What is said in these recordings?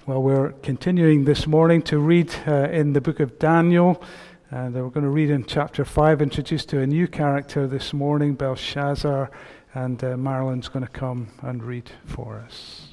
Well, we're continuing this morning to read in the book of Daniel, and we're going to read in chapter 5, introduced to a new character this morning, Belshazzar, and Marilyn's going to come and read for us.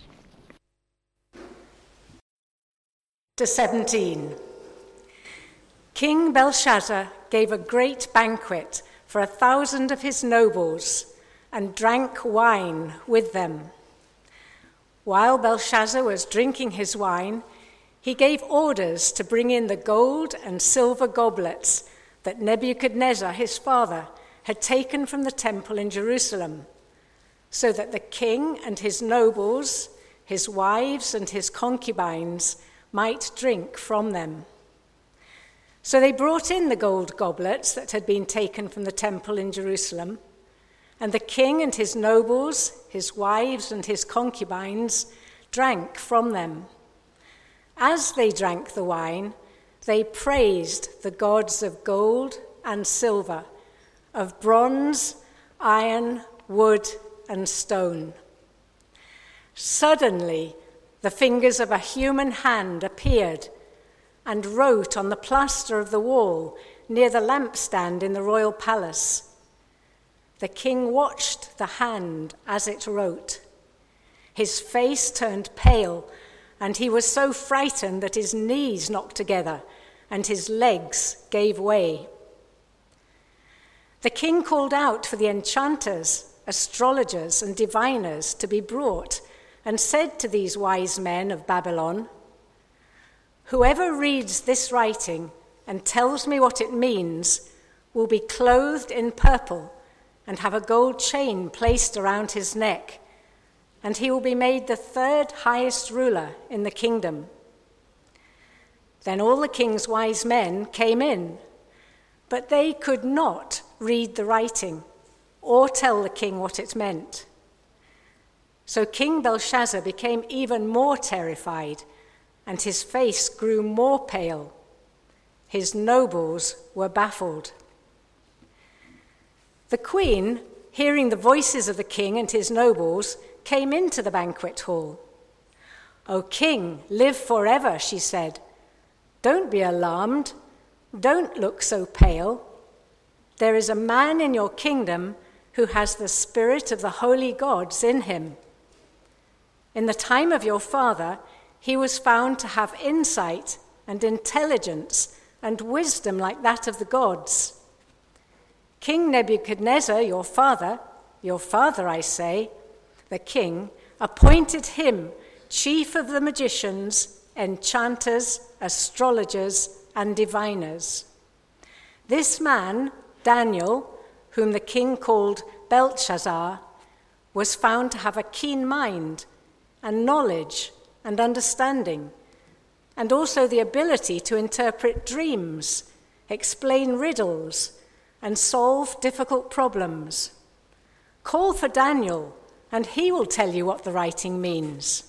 To 17. King Belshazzar gave a great banquet for 1,000 of his nobles and drank wine with them. While Belshazzar was drinking his wine, he gave orders to bring in the gold and silver goblets that Nebuchadnezzar, his father, had taken from the temple in Jerusalem, so that the king and his nobles, his wives and his concubines might drink from them. So they brought in the gold goblets that had been taken from the temple in Jerusalem, and the king and his nobles, his wives and his concubines, drank from them. As they drank the wine, they praised the gods of gold and silver, of bronze, iron, wood, and stone. Suddenly, the fingers of a human hand appeared and wrote on the plaster of the wall near the lampstand in the royal palace. The king watched the hand as it wrote. His face turned pale, and he was so frightened that his knees knocked together and his legs gave way. The king called out for the enchanters, astrologers, and diviners to be brought, and said to these wise men of Babylon, "Whoever reads this writing and tells me what it means will be clothed in purple and have a gold chain placed around his neck, and he will be made the third highest ruler in the kingdom." Then all the king's wise men came in, but they could not read the writing or tell the king what it meant. So King Belshazzar became even more terrified, and his face grew more pale. His nobles were baffled. The queen, hearing the voices of the king and his nobles, came into the banquet hall. "O king, live forever," she said. "Don't be alarmed. Don't look so pale. There is a man in your kingdom who has the spirit of the holy gods in him. In the time of your father, he was found to have insight and intelligence and wisdom like that of the gods. King Nebuchadnezzar, your father I say, the king, appointed him chief of the magicians, enchanters, astrologers, and diviners. This man, Daniel, whom the king called Belteshazzar, was found to have a keen mind and knowledge and understanding, and also the ability to interpret dreams, explain riddles, and solve difficult problems. Call for Daniel, and he will tell you what the writing means."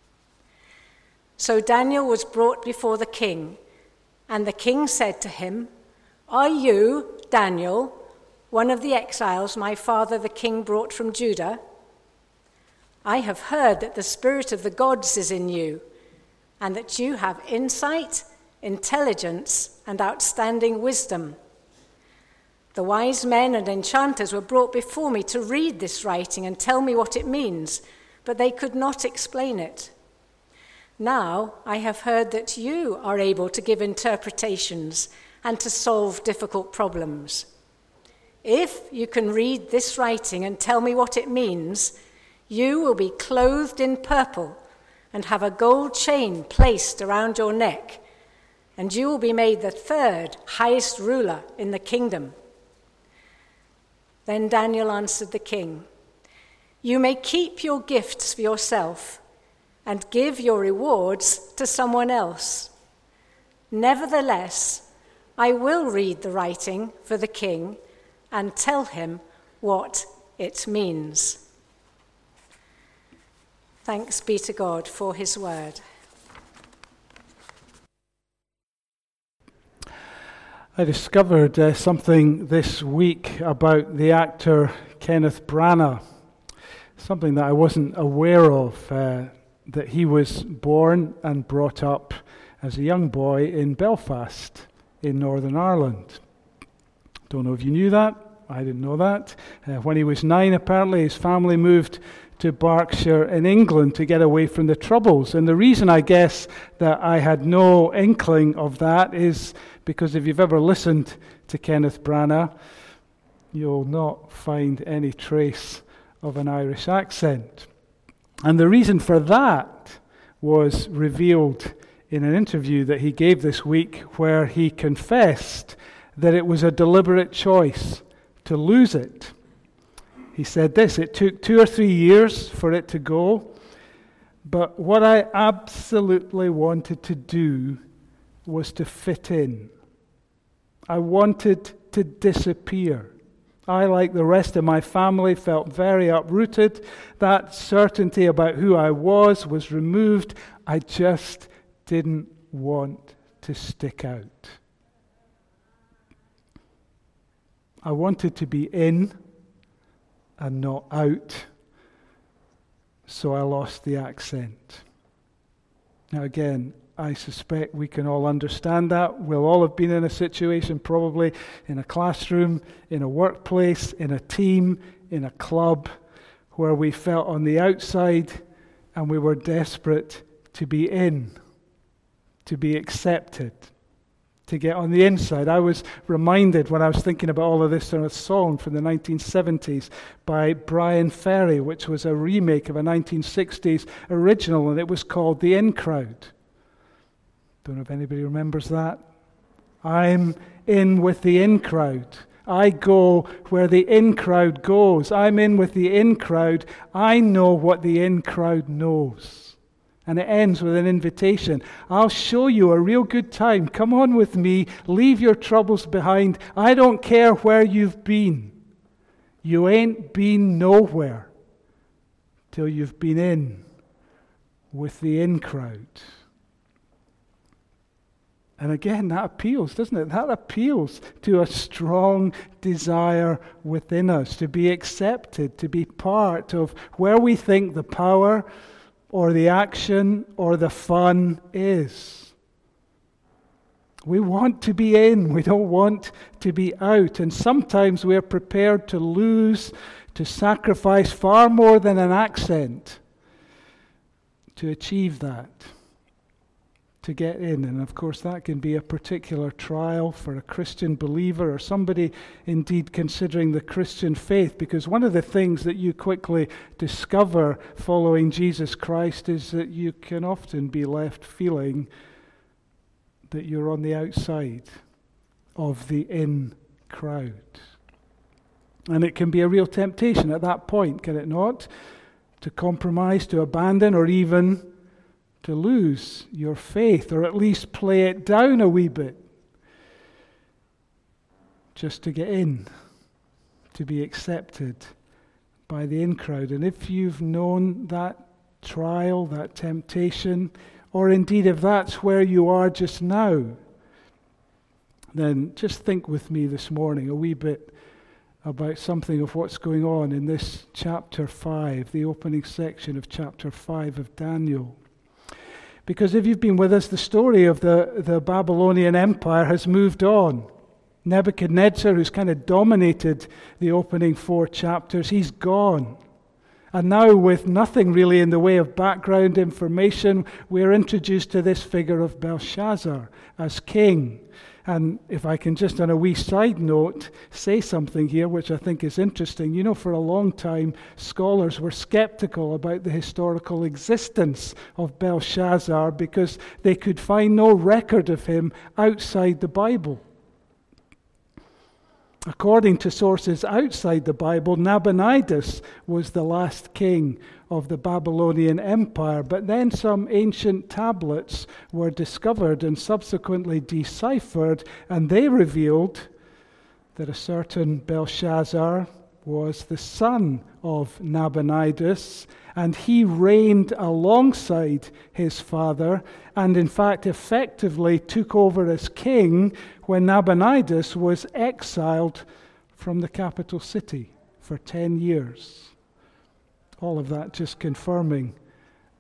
So Daniel was brought before the king, and the king said to him, "Are you, Daniel, one of the exiles my father the king brought from Judah? I have heard that the spirit of the gods is in you, and that you have insight, intelligence, and outstanding wisdom. The wise men and enchanters were brought before me to read this writing and tell me what it means, but they could not explain it. Now I have heard that you are able to give interpretations and to solve difficult problems. If you can read this writing and tell me what it means, you will be clothed in purple and have a gold chain placed around your neck, and you will be made the third highest ruler in the kingdom." Then Daniel answered the king, "You may keep your gifts for yourself and give your rewards to someone else. Nevertheless, I will read the writing for the king and tell him what it means." Thanks be to God for his word. I discovered something this week about the actor Kenneth Branagh, something that I wasn't aware of that he was born and brought up as a young boy in Belfast in Northern Ireland. Don't know if you knew that. I didn't know that. When he was 9, apparently, his family moved to Berkshire in England to get away from the Troubles. And the reason, I guess, that I had no inkling of that is because if you've ever listened to Kenneth Branagh, you'll not find any trace of an Irish accent. And the reason for that was revealed in an interview that he gave this week, where he confessed that it was a deliberate choice to lose it. He said this: it took 2 or 3 years for it to go, but what I absolutely wanted to do was to fit in. I wanted to disappear. I, like the rest of my family, felt very uprooted. That certainty about who I was removed. I just didn't want to stick out. I wanted to be in and not out, so I lost the accent. Now again, I suspect we can all understand that. We'll all have been in a situation, probably in a classroom, in a workplace, in a team, in a club, where we felt on the outside and we were desperate to be in, to be accepted, to get on the inside. I was reminded when I was thinking about all of this of a song from the 1970s by Brian Ferry, which was a remake of a 1960s original, and it was called The In Crowd. Don't know if anybody remembers that. I'm in with the in crowd. I go where the in crowd goes. I'm in with the in crowd. I know what the in crowd knows. And it ends with an invitation. I'll show you a real good time. Come on with me. Leave your troubles behind. I don't care where you've been. You ain't been nowhere till you've been in with the in crowd. And again, that appeals, doesn't it? That appeals to a strong desire within us to be accepted, to be part of where we think the power or the action or the fun is. We want to be in, we don't want to be out. And sometimes we're prepared to lose, to sacrifice far more than an accent to achieve that, to get in. And of course that can be a particular trial for a Christian believer or somebody indeed considering the Christian faith, because one of the things that you quickly discover following Jesus Christ is that you can often be left feeling that you're on the outside of the in crowd. And it can be a real temptation at that point, can it not? To compromise, to abandon, or even to lose your faith, or at least play it down a wee bit, just to get in, to be accepted by the in crowd. And if you've known that trial, that temptation, or indeed if that's where you are just now, then just think with me this morning a wee bit about something of what's going on in this chapter 5, the opening section of chapter 5 of Daniel. Because if you've been with us, the story of the Babylonian Empire has moved on. Nebuchadnezzar, who's kind of dominated the opening 4 chapters, he's gone. And now, with nothing really in the way of background information, we're introduced to this figure of Belshazzar as king. And if I can just, on a wee side note, say something here which I think is interesting. You know, for a long time, scholars were skeptical about the historical existence of Belshazzar because they could find no record of him outside the Bible. According to sources outside the Bible, Nabonidus was the last king of the Babylonian Empire, but then some ancient tablets were discovered and subsequently deciphered, and they revealed that a certain Belshazzar was the son of Nabonidus, and he reigned alongside his father, and in fact effectively took over as king when Nabonidus was exiled from the capital city for 10 years. All of that just confirming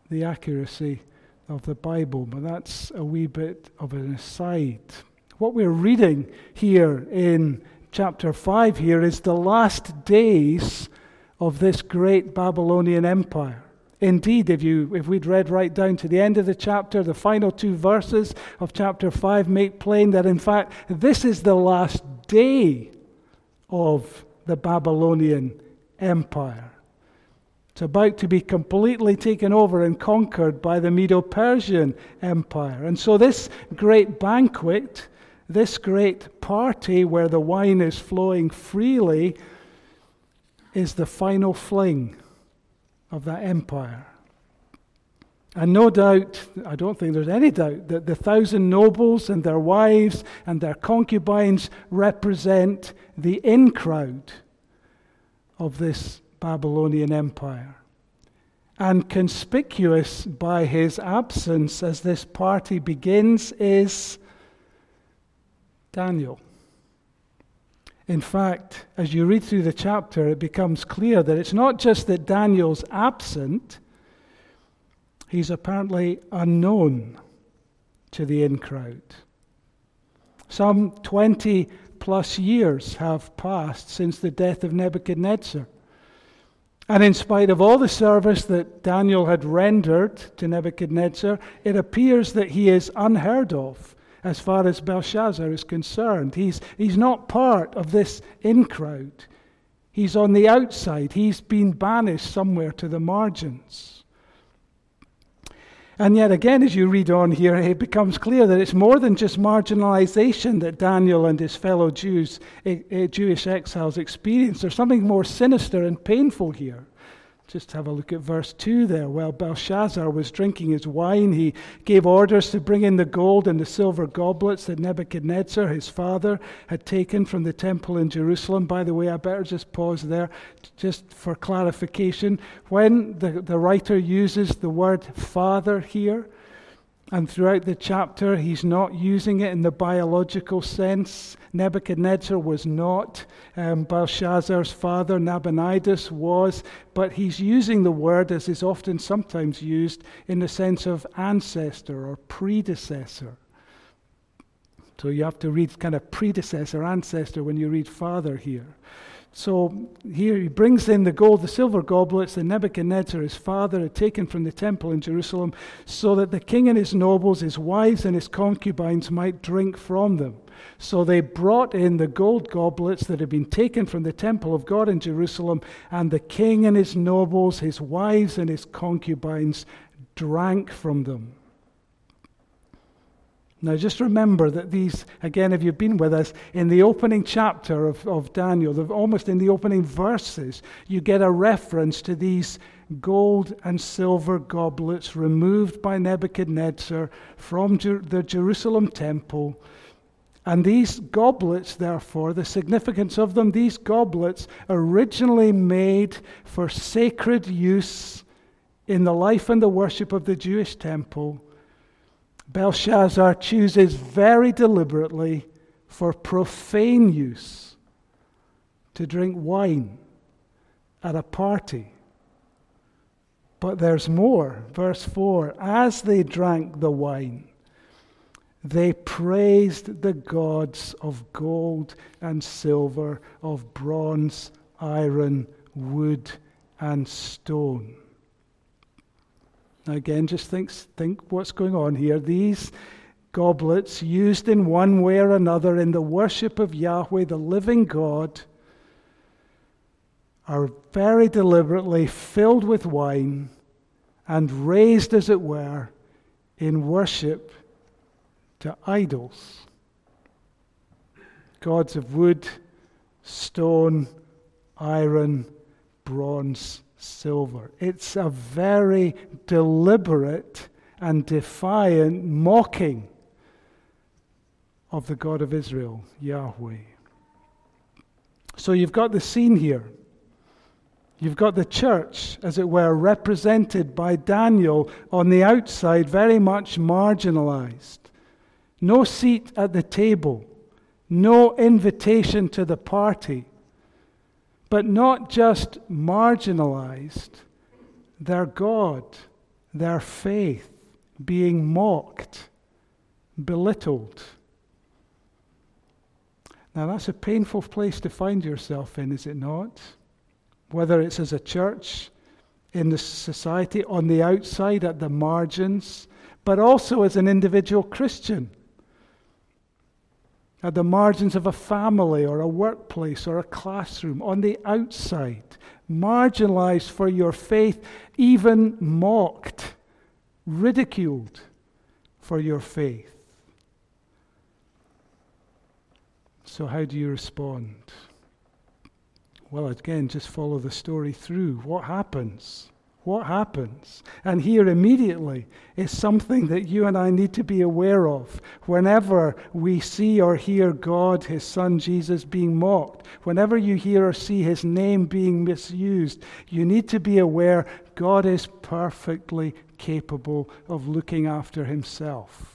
the accuracy of the Bible, but that's a wee bit of an aside. What we're reading here in chapter 5 here is the last days of this great Babylonian empire. Indeed, if we'd read right down to the end of the chapter, the final 2 verses of chapter 5 make plain that in fact this is the last day of the Babylonian empire. It's about to be completely taken over and conquered by the Medo-Persian Empire. And so this great banquet, this great party where the wine is flowing freely, is the final fling of that empire. And no doubt, I don't think there's any doubt, that the 1,000 nobles and their wives and their concubines represent the in-crowd of this Babylonian Empire. And conspicuous by his absence as this party begins is Daniel. In fact, as you read through the chapter, it becomes clear that it's not just that Daniel's absent, he's apparently unknown to the in-crowd. Some 20 plus years have passed since the death of Nebuchadnezzar. And in spite of all the service that Daniel had rendered to Nebuchadnezzar, it appears that he is unheard of as far as Belshazzar is concerned. He's not part of this in-crowd. He's on the outside. He's been banished somewhere to the margins. And yet again, as you read on here, it becomes clear that it's more than just marginalization that Daniel and his fellow Jewish exiles experience. There's something more sinister and painful here. Just have a look at verse 2 there. While Belshazzar was drinking his wine, he gave orders to bring in the gold and the silver goblets that Nebuchadnezzar, his father, had taken from the temple in Jerusalem. By the way, I better just pause there just for clarification. When the writer uses the word father here, and throughout the chapter, he's not using it in the biological sense. Nebuchadnezzar was not. Belshazzar's father, Nabonidus, was. But he's using the word, as is often sometimes used, in the sense of ancestor or predecessor. So you have to read kind of predecessor, ancestor, when you read father here. So here he brings in the gold, the silver goblets that Nebuchadnezzar, his father, had taken from the temple in Jerusalem, so that the king and his nobles, his wives and his concubines might drink from them. So they brought in the gold goblets that had been taken from the temple of God in Jerusalem, and the king and his nobles, his wives and his concubines drank from them. Now just remember that these, again, if you've been with us, in the opening chapter of Daniel, almost in the opening verses, you get a reference to these gold and silver goblets removed by Nebuchadnezzar from the Jerusalem temple. And these goblets, therefore, the significance of them, these goblets originally made for sacred use in the life and the worship of the Jewish temple, Belshazzar chooses very deliberately for profane use to drink wine at a party. But there's more. Verse 4, as they drank the wine, they praised the gods of gold and silver, of bronze, iron, wood, and stone. Now again, just think what's going on here. These goblets, used in one way or another in the worship of Yahweh, the living God, are very deliberately filled with wine and raised, as it were, in worship to idols. Gods of wood, stone, iron, bronze, silver. It's a very deliberate and defiant mocking of the God of Israel, Yahweh. So you've got the scene here. You've got the church, as it were, represented by Daniel on the outside, very much marginalized. No seat at the table, no invitation to the party. But not just marginalized, their God, their faith being mocked, belittled. Now that's a painful place to find yourself in, is it not? Whether it's as a church, in the society, on the outside, at the margins, but also as an individual Christian, at the margins of a family or a workplace or a classroom, on the outside, marginalized for your faith, even mocked, ridiculed for your faith. So how do you respond? Well, again, just follow the story through. What happens? What happens? And here immediately is something that you and I need to be aware of. Whenever we see or hear God, His Son Jesus, being mocked, whenever you hear or see His name being misused, you need to be aware God is perfectly capable of looking after Himself.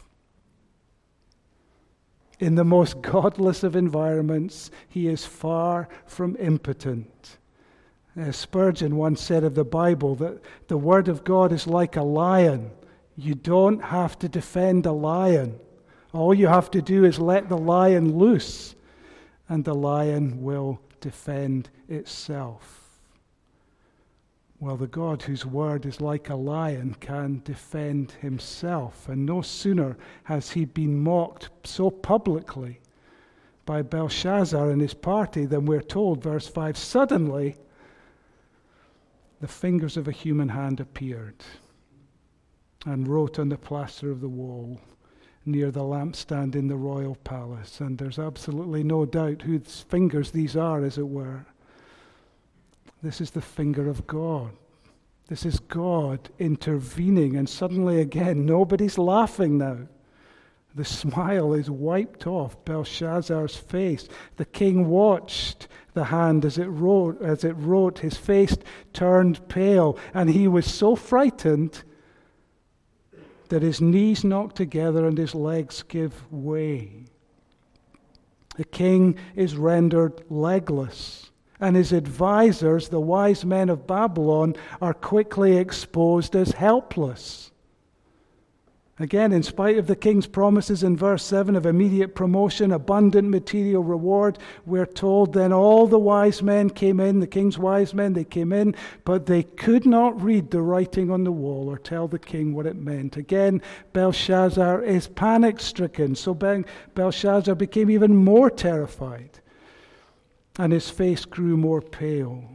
In the most godless of environments, He is far from impotent. Spurgeon once said of the Bible that the Word of God is like a lion. You don't have to defend a lion. All you have to do is let the lion loose, and the lion will defend itself. Well, the God whose word is like a lion can defend Himself. And no sooner has He been mocked so publicly by Belshazzar and his party than we're told, verse 5, suddenly the fingers of a human hand appeared and wrote on the plaster of the wall near the lampstand in the royal palace. And there's absolutely no doubt whose fingers these are, as it were. This is the finger of God. This is God intervening. And suddenly again, nobody's laughing now. The smile is wiped off Belshazzar's face. The king watched the hand as it wrote. His face turned pale, and he was so frightened that his knees knock together and his legs give way. The king is rendered legless, and his advisors, the wise men of Babylon, are quickly exposed as helpless. Again, in spite of the king's promises in verse 7 of immediate promotion, abundant material reward, we're told then all the wise men came in, the king's wise men, they came in, but they could not read the writing on the wall or tell the king what it meant. Again, Belshazzar is panic-stricken, so Belshazzar became even more terrified, and his face grew more pale.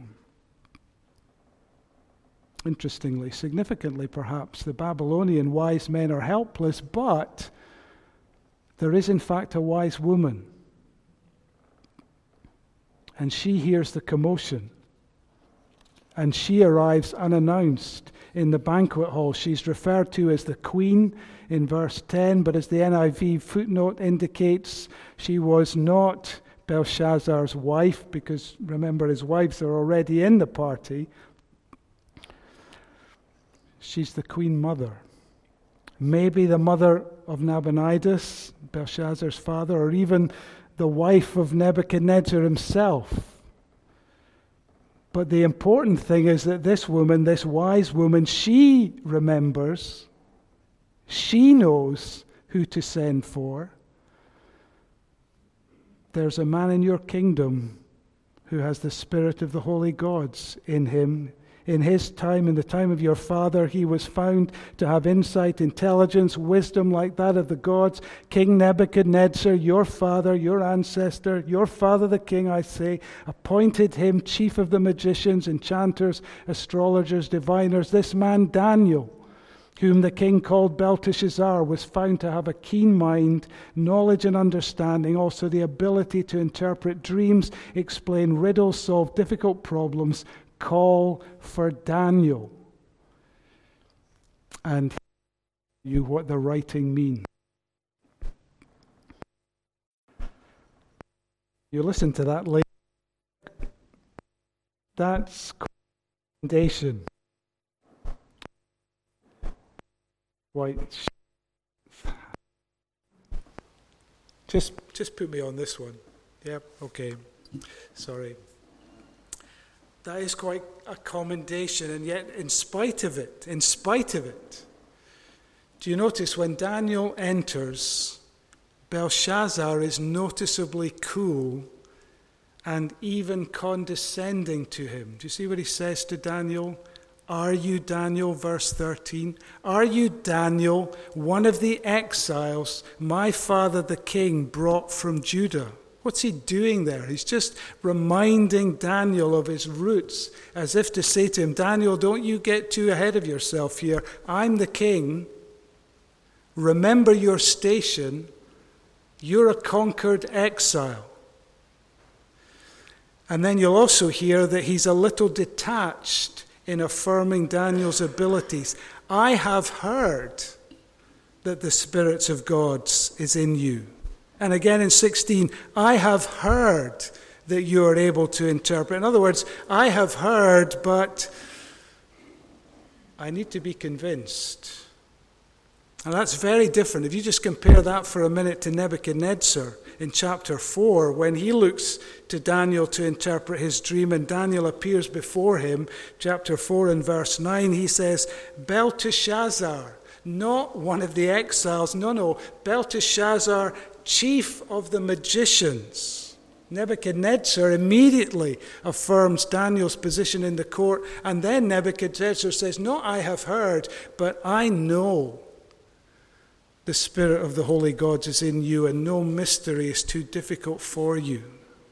Interestingly, significantly perhaps, the Babylonian wise men are helpless, but there is in fact a wise woman. And she hears the commotion. And she arrives unannounced in the banquet hall. She's referred to as the queen in verse 10, but as the NIV footnote indicates, she was not Belshazzar's wife, because remember, his wives are already in the party. She's the queen mother. Maybe the mother of Nabonidus, Belshazzar's father, or even the wife of Nebuchadnezzar himself. But the important thing is that this woman, this wise woman, she remembers, she knows who to send for. There's a man in your kingdom who has the spirit of the holy gods in him. In his time, in the time of your father, he was found to have insight, intelligence, wisdom like that of the gods. King Nebuchadnezzar, your father, your ancestor, your father the king, I say, appointed him chief of the magicians, enchanters, astrologers, diviners. This man Daniel, whom the king called Belteshazzar, was found to have a keen mind, knowledge and understanding, also the ability to interpret dreams, explain riddles, solve difficult problems. Call for Daniel. And you what the writing means. You listen to that later. That's commendation. White. Just put me on this one. Yep, okay. Sorry. That is quite a commendation, and yet in spite of it, do you notice when Daniel enters, Belshazzar is noticeably cool and even condescending to him. Do you see what he says to Daniel? Are you Daniel, verse 13? Are you Daniel, one of the exiles my father the king brought from Judah? What's he doing there? He's just reminding Daniel of his roots, as if to say to him, Daniel, don't you get too ahead of yourself here. I'm the king. Remember your station. You're a conquered exile. And then you'll also hear that he's a little detached in affirming Daniel's abilities. I have heard that the Spirit of God is in you. And again in 16, I have heard that you are able to interpret. In other words, I have heard, but I need to be convinced. And that's very different. If you just compare that for a minute to Nebuchadnezzar in chapter 4, when he looks to Daniel to interpret his dream and Daniel appears before him, chapter 4 and verse 9, he says, Belteshazzar, not one of the exiles, no, Belteshazzar, chief of the magicians. Nebuchadnezzar immediately affirms Daniel's position in the court, and then Nebuchadnezzar says, no, I have heard, but I know the Spirit of the Holy Gods is in you, and no mystery is too difficult for you.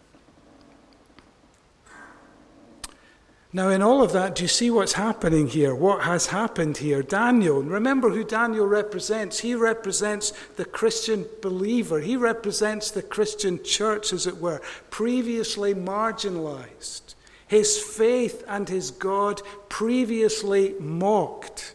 Now, in all of that, do you see what's happening here? What has happened here? Daniel, remember who Daniel represents. He represents the Christian believer. He represents the Christian church, as it were, previously marginalized. His faith and his God previously mocked.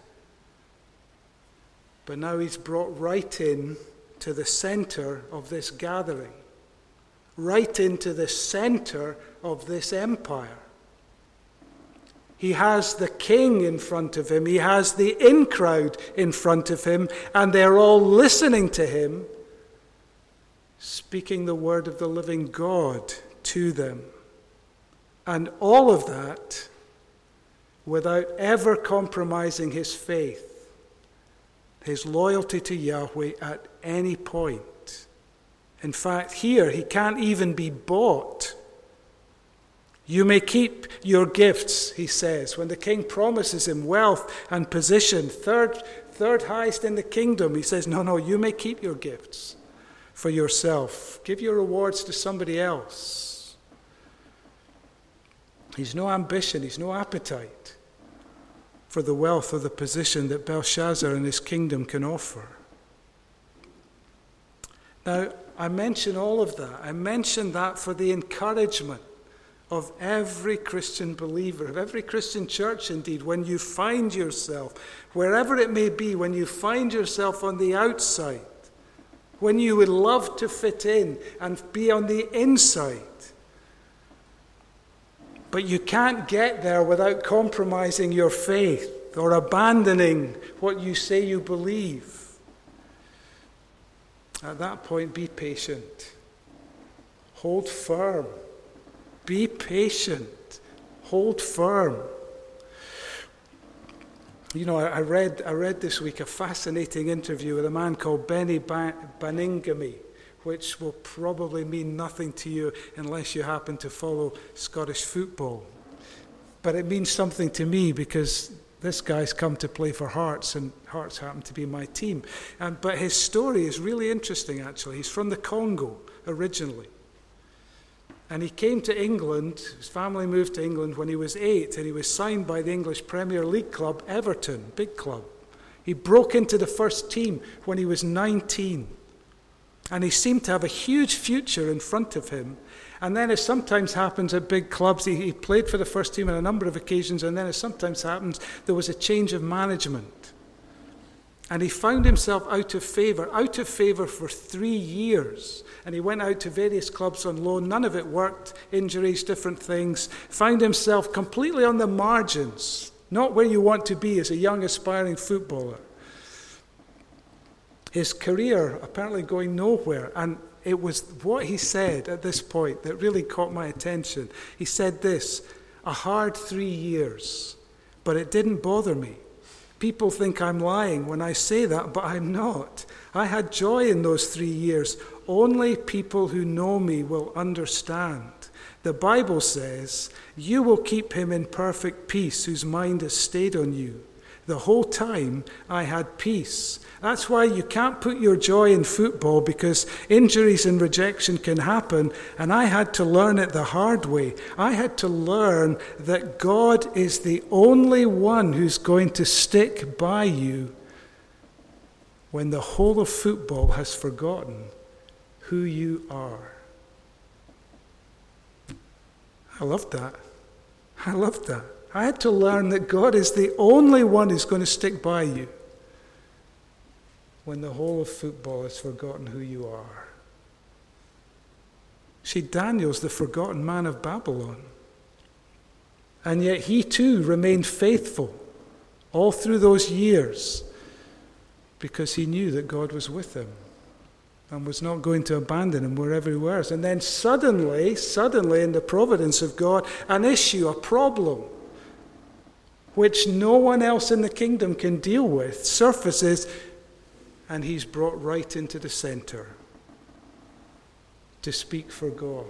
But now he's brought right in to the center of this gathering, right into the center of this empire. He has the king in front of him. He has the in-crowd in front of him, and they're all listening to him, speaking the word of the living God to them. And all of that without ever compromising his faith, his loyalty to Yahweh at any point. In fact, here he can't even be bought. You may keep your gifts, he says, when the king promises him wealth and position, third highest in the kingdom. He says, no, you may keep your gifts for yourself. Give your rewards to somebody else. He's no ambition, he's no appetite for the wealth or the position that Belshazzar and his kingdom can offer. Now, I mention all of that. I mention that for the encouragement of every Christian believer, of every Christian church indeed, when you find yourself, wherever it may be, when you find yourself on the outside, when you would love to fit in and be on the inside, but you can't get there without compromising your faith or abandoning what you say you believe. At that point, be patient. Hold firm. Be patient. Hold firm. You know, I read this week a fascinating interview with a man called Benny Baningime, which will probably mean nothing to you unless you happen to follow Scottish football. But it means something to me because this guy's come to play for Hearts, and Hearts happen to be my team. But his story is really interesting, actually. He's from the Congo originally. And he came to England, his family moved to England when he was 8, and he was signed by the English Premier League club, Everton, big club. He broke into the first team when he was 19. And he seemed to have a huge future in front of him. And then, as sometimes happens at big clubs, he played for the first team on a number of occasions, and then, as sometimes happens, there was a change of management. And he found himself out of favour for 3 years. And he went out to various clubs on loan. None of it worked. Injuries, different things. Found himself completely on the margins. Not where you want to be as a young aspiring footballer. His career apparently going nowhere. And it was what he said at this point that really caught my attention. He said this: a hard 3 years, but it didn't bother me. People think I'm lying when I say that, but I'm not. I had joy in those 3 years. Only people who know me will understand. The Bible says, you will keep him in perfect peace whose mind has stayed on you. The whole time I had peace. That's why you can't put your joy in football, because injuries and rejection can happen, and I had to learn it the hard way. I had to learn that God is the only one who's going to stick by you when the whole of football has forgotten who you are. I loved that. I loved that. I had to learn that God is the only one who's going to stick by you when the whole of football has forgotten who you are. See, Daniel's the forgotten man of Babylon. And yet he too remained faithful all through those years because he knew that God was with him and was not going to abandon him wherever he was. And then suddenly, in the providence of God, an issue, a problem, which no one else in the kingdom can deal with, surfaces, and he's brought right into the center to speak for God.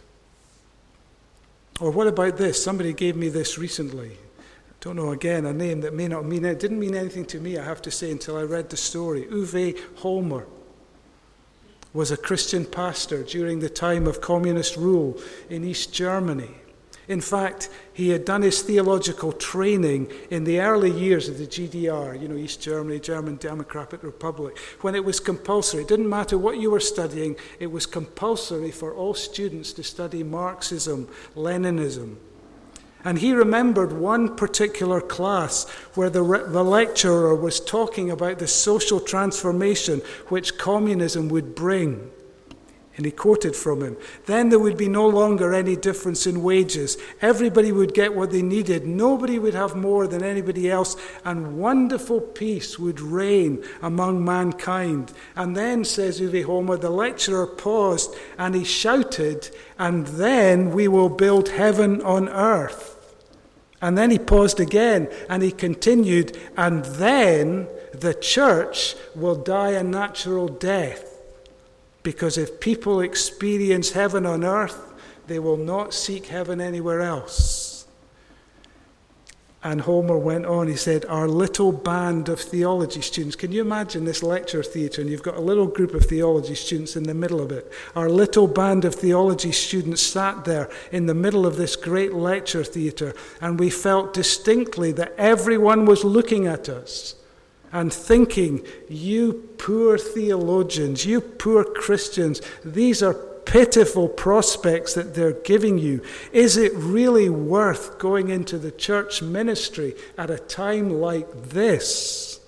Or what about this? Somebody gave me this recently. I don't know, again, a name that may not mean it. Didn't mean anything to me, I have to say, until I read the story. Uwe Holmer was a Christian pastor during the time of communist rule in East Germany. In fact, he had done his theological training in the early years of the GDR, East Germany, German Democratic Republic, when it was compulsory. It didn't matter what you were studying, it was compulsory for all students to study Marxism, Leninism. And he remembered one particular class where the lecturer was talking about the social transformation which communism would bring. And he quoted from him. Then there would be no longer any difference in wages. Everybody would get what they needed. Nobody would have more than anybody else. And wonderful peace would reign among mankind. And then, says Uwe Holmer, the lecturer paused and he shouted, and then we will build heaven on earth. And then he paused again and he continued, and then the church will die a natural death. Because if people experience heaven on earth, they will not seek heaven anywhere else. And Homer went on, he said, our little band of theology students, can you imagine this lecture theatre, and you've got a little group of theology students in the middle of it. Our little band of theology students sat there in the middle of this great lecture theatre, and we felt distinctly that everyone was looking at us and thinking, you poor theologians, you poor Christians, these are pitiful prospects that they're giving you. Is it really worth going into the church ministry at a time like this?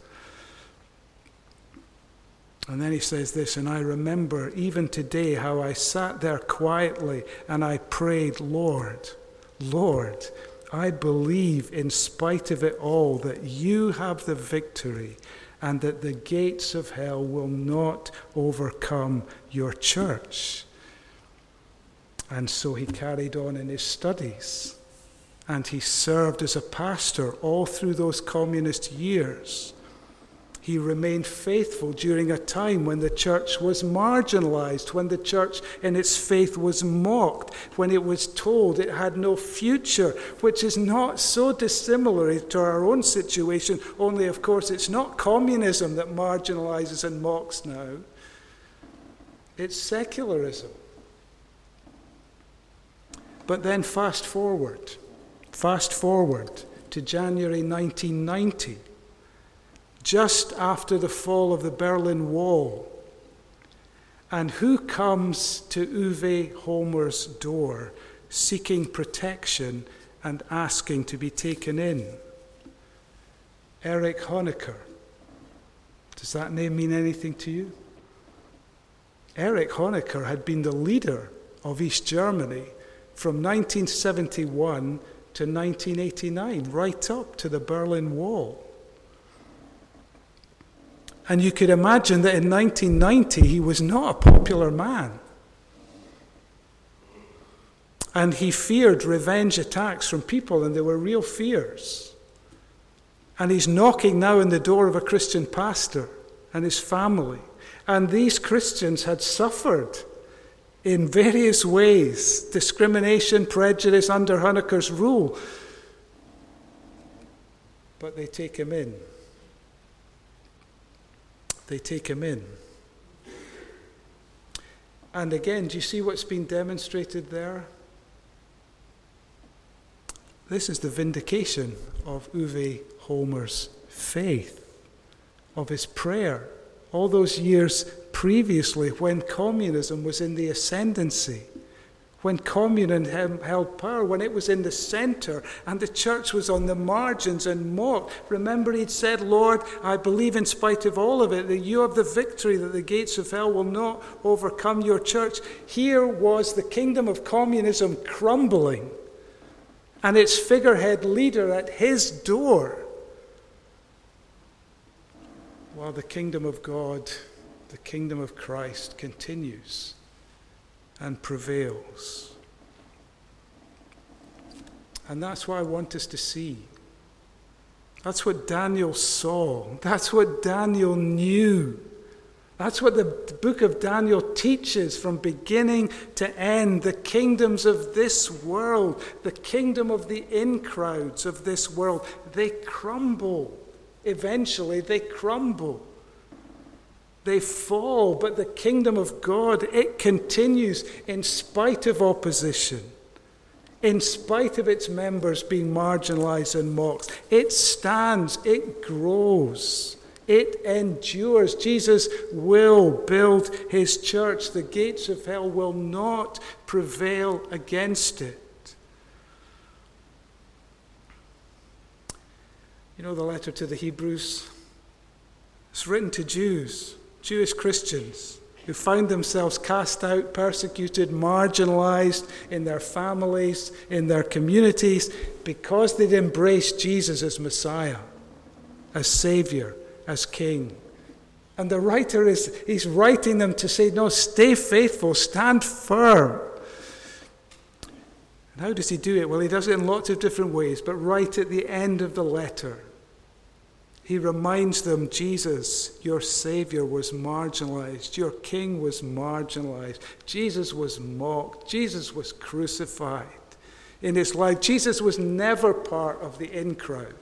And then he says this, and I remember even today how I sat there quietly and I prayed, Lord, I believe in spite of it all that you have the victory and that the gates of hell will not overcome your church. And so he carried on in his studies and he served as a pastor all through those communist years. He remained faithful during a time when the church was marginalized, when the church in its faith was mocked, when it was told it had no future, which is not so dissimilar to our own situation, only of course it's not communism that marginalizes and mocks now. It's secularism. But then fast forward to January 1990. Just after the fall of the Berlin Wall. And who comes to Uwe Holmer's door seeking protection and asking to be taken in? Erich Honecker. Does that name mean anything to you? Erich Honecker had been the leader of East Germany from 1971 to 1989, right up to the Berlin Wall. And you could imagine that in 1990 he was not a popular man. And he feared revenge attacks from people, and they were real fears. And he's knocking now on the door of a Christian pastor and his family. And these Christians had suffered in various ways, discrimination, prejudice under Honecker's rule. But they take him in. They take him in. And again, do you see what's been demonstrated there? This is the vindication of Uwe Holmer's faith, of his prayer, all those years previously when communism was in the ascendancy, when communism held power, when it was in the center and the church was on the margins and mocked. Remember, he'd said, Lord, I believe in spite of all of it that you have the victory, that the gates of hell will not overcome your church. Here was the kingdom of communism crumbling, and its figurehead leader at his door, while the kingdom of God, the kingdom of Christ, continues and prevails. And that's what I want us to see. That's what Daniel saw. That's what Daniel knew. That's what the book of Daniel teaches from beginning to end. The kingdoms of this world, the kingdom of the in-crowds of this world, they crumble. Eventually, they crumble. They fall, but the kingdom of God, it continues in spite of opposition, in spite of its members being marginalized and mocked. It stands, it grows, it endures. Jesus will build his church. The gates of hell will not prevail against it. You know the letter to the Hebrews? It's written to Jews. Jewish Christians who found themselves cast out, persecuted, marginalized in their families, in their communities, because they'd embraced Jesus as Messiah, as Savior, as King. And the writer he's writing them to say, no, stay faithful, stand firm. And how does he do it? Well, he does it in lots of different ways, but right at the end of the letter, he reminds them, Jesus, your Savior, was marginalized. Your King was marginalized. Jesus was mocked. Jesus was crucified in his life. Jesus was never part of the in-crowd.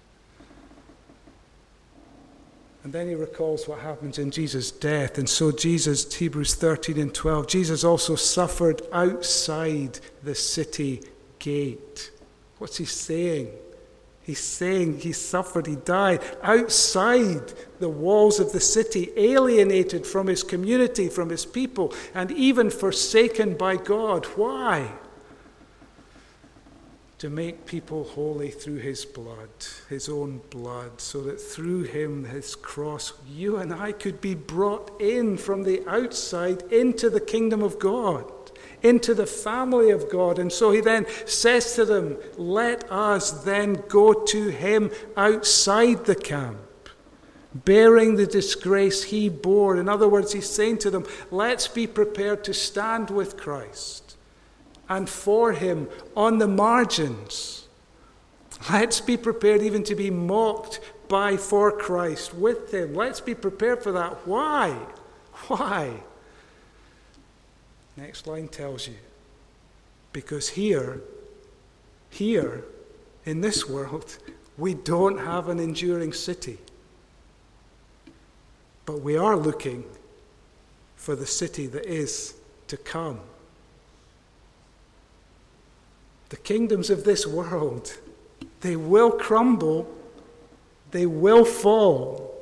And then he recalls what happens in Jesus' death. And so Jesus, Hebrews 13 and 12, Jesus also suffered outside the city gate. What's he saying? He's saying he suffered, he died outside the walls of the city, alienated from his community, from his people, and even forsaken by God. Why? To make people holy through his blood, his own blood, so that through him, his cross, you and I could be brought in from the outside into the kingdom of God, into the family of God. And so he then says to them, let us then go to him outside the camp, bearing the disgrace he bore. In other words, he's saying to them, let's be prepared to stand with Christ and for him on the margins. Let's be prepared even to be mocked for Christ with him. Let's be prepared for that. Why? Why? Next line tells you. Because here, in this world, we don't have an enduring city. But we are looking for the city that is to come. The kingdoms of this world, they will crumble, they will fall.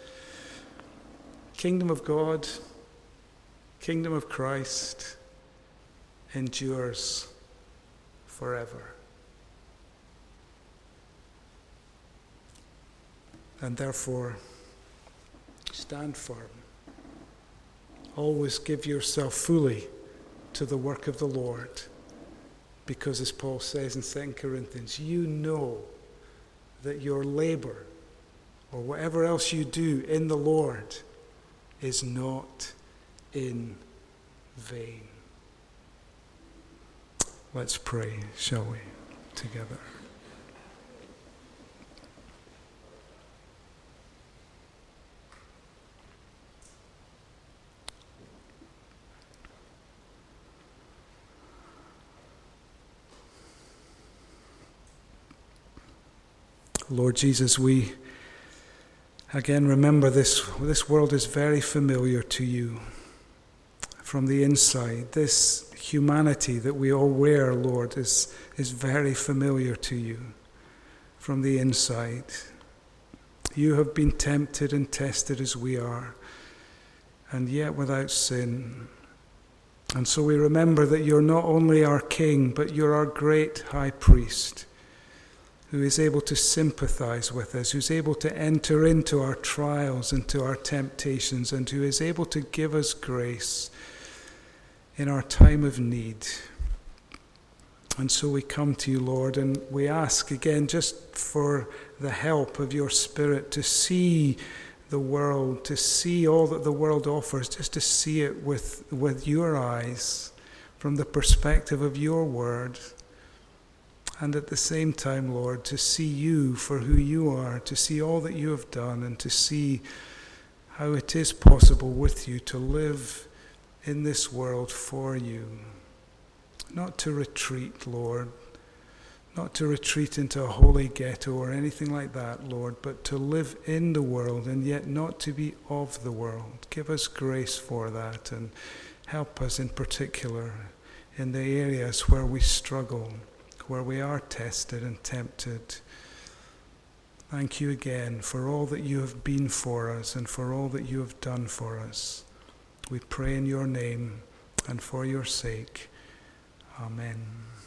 Kingdom of God, kingdom of Christ endures forever. And therefore, stand firm. Always give yourself fully to the work of the Lord. Because as Paul says in 2 Corinthians, you know that your labor or whatever else you do in the Lord is not in vain. Let's pray, shall we, together. Lord Jesus, we again remember this world is very familiar to you from the inside. This humanity that we all wear, Lord, is very familiar to you from the inside. You have been tempted and tested as we are, and yet without sin. And so we remember that you're not only our King, but you're our great high priest, who is able to sympathize with us, who's able to enter into our trials, into our temptations, and who is able to give us grace in our time of need. And so we come to you, Lord, and we ask again just for the help of your Spirit to see the world, to see all that the world offers, just to see it with your eyes, from the perspective of your word. And at the same time, Lord, to see you for who you are, to see all that you have done, and to see how it is possible with you to live in this world for you. Not to retreat, Lord, not to retreat into a holy ghetto or anything like that, Lord, but to live in the world and yet not to be of the world. Give us grace for that, and help us in particular in the areas where we struggle, where we are tested and tempted. Thank you again for all that you have been for us and for all that you have done for us. We pray in your name and for your sake. Amen.